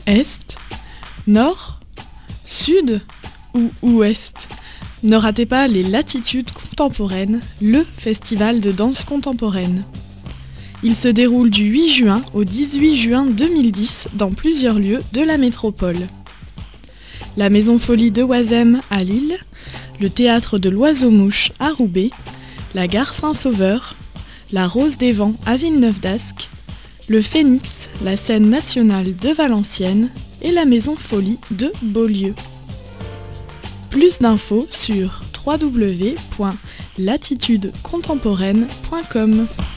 Est, nord, sud ou ouest? Ne ratez pas les Latitudes contemporaines, le festival de danse contemporaine. Il se déroule du 8 juin au 18 juin 2010 dans plusieurs lieux de la métropole. La Maison Folie de Oisem à Lille, le Théâtre de l'Oiseau-Mouche à Roubaix, la Gare Saint-Sauveur, la Rose des Vents à Villeneuve-d'Ascq, le Phénix, la scène nationale de Valenciennes et la Maison Folie de Beaulieu. Plus d'infos sur www.latitudecontemporaine.com.